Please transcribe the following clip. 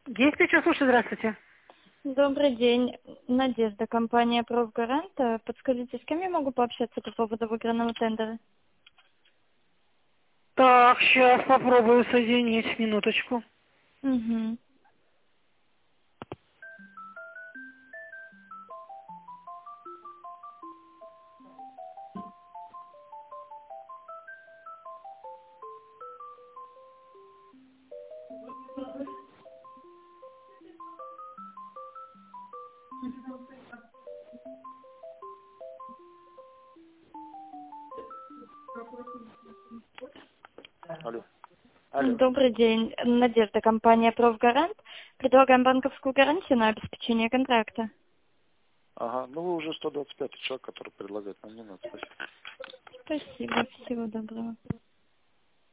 Действующий, слушай, здравствуйте. Добрый день. Надежда, компания «Профгарант». Подскажите, с кем я могу пообщаться по поводу выигранного тендера? Так, сейчас попробую соединить, минуточку. Угу. Алло. Алло. Добрый день. Надежда, компания «Профгарант». Предлагаем банковскую гарантию на обеспечение контракта. Ага, ну вы уже 125 человек, который предлагает, нам не надо, спасибо. Спасибо. Всего доброго.